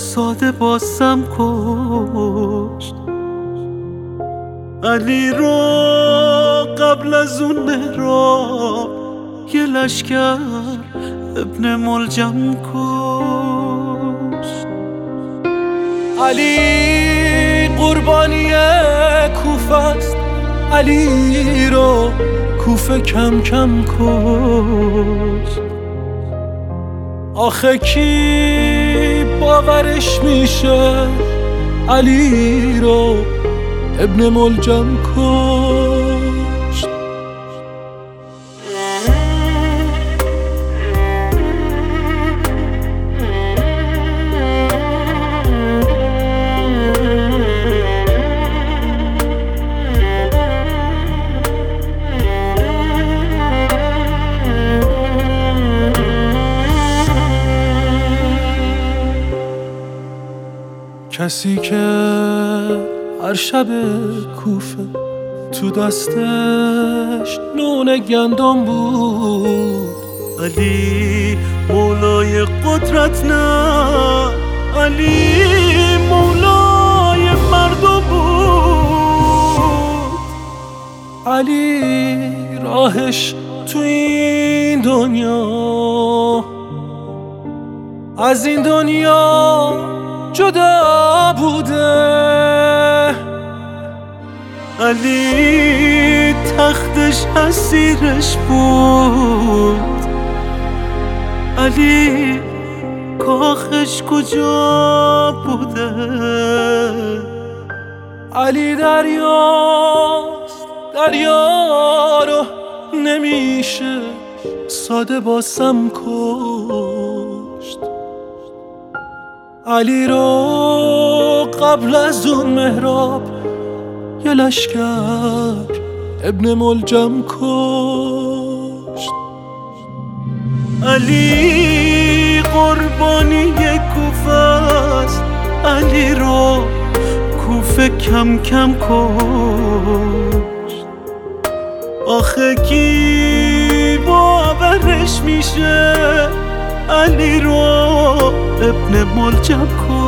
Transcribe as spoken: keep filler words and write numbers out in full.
ساده بازم کشت. علی رو قبل از اون محراب یه لشکر ابن ملجم کشت. علی قربانی کوفه است، علی رو کوفه کم کم کشت. آخه کی باورش میشه علی رو ابن ملجم کشت. کسی که هر شب کوفه تو دستش نون گندم بود، علی مولای قدرت نه، علی مولای مردم بود. علی راهش تو این دنیا از این دنیا جدا بوده. علی تختش اسیرش بود، علی کاخش کجا بوده. علی دریاست، دریا رو نمیشه ساده باسم کشت. علی رو قبل از اون محراب یه لشکر ابن ملجم کشت. علی قربانی کوفه است، علی رو کوفه کم کم کشت. آخه کی باورش میشه علی رو ابن ملجم کشت.